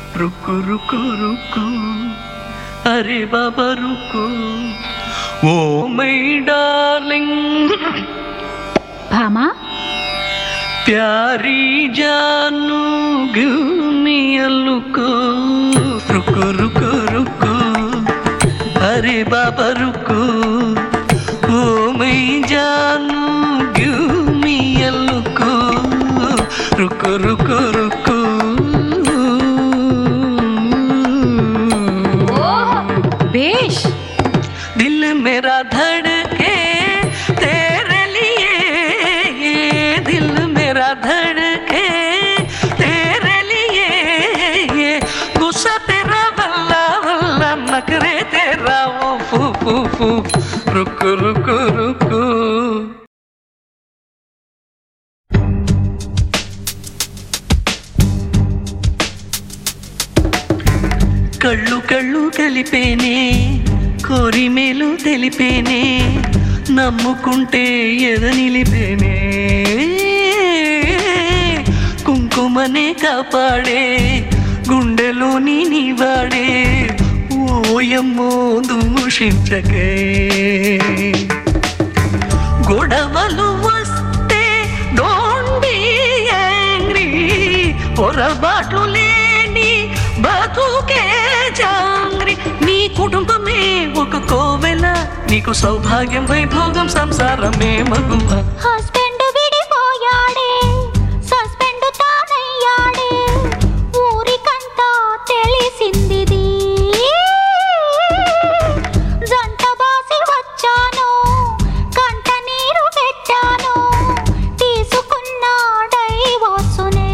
రుక్కు రుక్కు రుక్కు అరే బాబా రుక్కు ఓ మై డార్లింగ్ భామా ప్యారీ జాను గివ్ మీ ఎ లుక్ రుక్కు రుక్కు రుక్కు అరే బాబా రుక్కు ఓ మై జాను గివ్ మీ ఎ లుక్ రుక్కు రుక్కు రుక్కు बेश दिल मेरा धड़के तेरे लिए दिल मेरा धड़के तेरे लिए गुस्सा तेरा वल्ला वल्ला नखरे तेरा वो फू फू फू रुक रुक रुक కళ్ళు కళ్ళు కలిపేనే కోరి మేలు తెలిపేనే నమ్ముకుంటే ఎద నిలిపేనే కుంకుమనే కాపాడే గుండెలోని నీవాడే ఓయమ్మో దూషించకే గొడవలు వస్తే డోంట్ బి యాంగ్రీ పొరబాట్లు లేని బతుకే జాంగ్రీ నీ కుటుంబమే ఒక కోవెల నీకు సౌభాగ్యం వైభోగం సంసారమే మగువ హస్బెండ్ విడిపోయాడే సస్పెండ్ తానయ్యాడే ఊరికంతా తెలిసిందిది జంట బాసి వచ్చాను కంట నీరు పెట్టాను తీసుకున్న డైవోర్సునే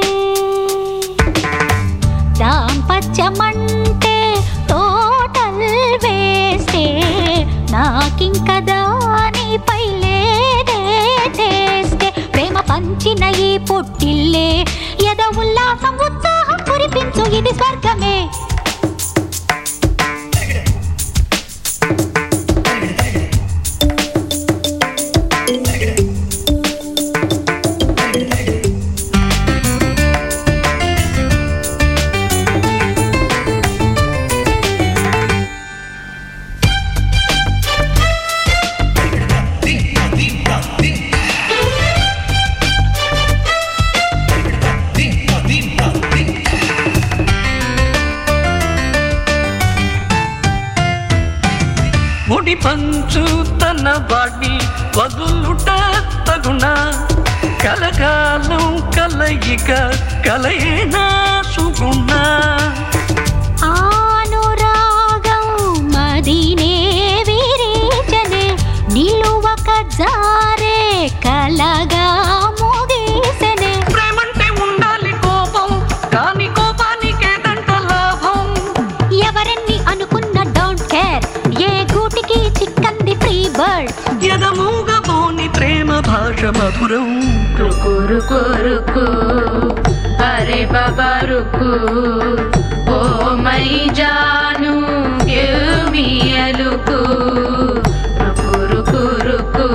దాంపత్యమంటే టోటల్ వేస్తే నాకింక దానిపై లేదే టేస్తే ప్రేమ పంచిన ఈ పుట్టిల్లే ఎద ఉల్లాసం ఉత్సాహం కురిపించు ఇది స్వర్గమే ముడి పంచు తన వాడిని వదులుట తగున కలకాలం కలయిక కలయేనా సుగుణ ఆనురాగం మదినే విరేచనే నిలువక జారే కలగా ముగిసెనే ప్రేమంటే ఉండాలి కోపం కానీ కోపానికేదంట లాభం ఎవరెన్ని అనుకున్న డోంట్ కేర్ ఏ గూటికి చిక్కంది ఫ్రీ బర్డ్ ఎదమూగబోని ప్రేమ భాష మధురం రుకు రుకు రుకు అరే బాబా రుకు ఓ మై జాను గివ్ మీ ఎ లుక్ రుకు రుకు రుకు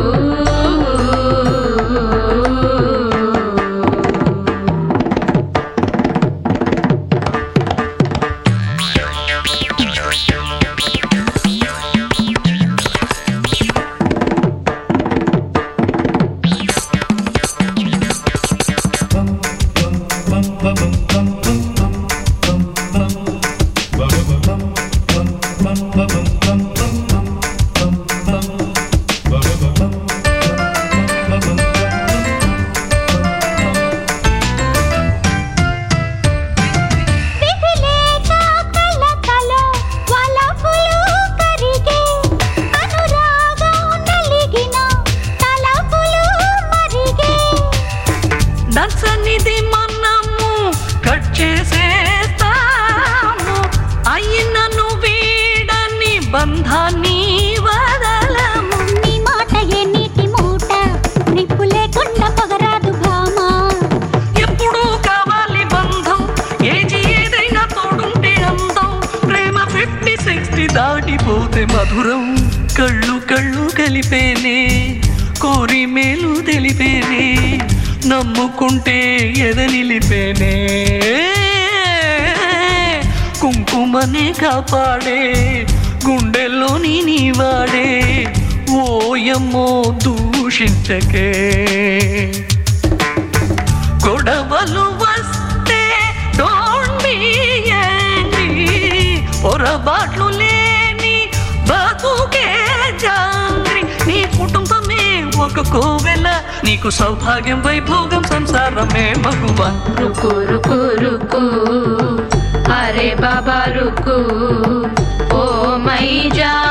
దర్శనిది మనము కట్ చేసేస్తాము అయినను వీడని బంధాన్ని వదలము నీ మాట ఏ నీటి మూట నిప్పు లేకుండా పొగరాదు భామా ఎప్పుడూ కావాలి బంధం ఏజీ ఏదైనా తోడుంటే అందం ప్రేమ 50-60 దాటిపోతే మధురం కళ్ళు కళ్ళు కలిపేనే కోరి మేలు తెలిపేనే నమ్ముకుంటే ఎద నిలిపేనే కుంకుమనే కాపాడే గుండెల్లోని నీవాడే ఓయమ్మో దూషించకే గొడవలు వస్తే డోంట్ బి యాంగ్రీ పొరబాట్లు లేని బతుకే జాంగ్రీ నీ కుటుంబమే ఒక కోవెల నీకు సౌభాగ్యం వైభోగం సంసారమే మగువా రుకు రుకు రుకు అరే బాబా రుకు ఓ మై జాను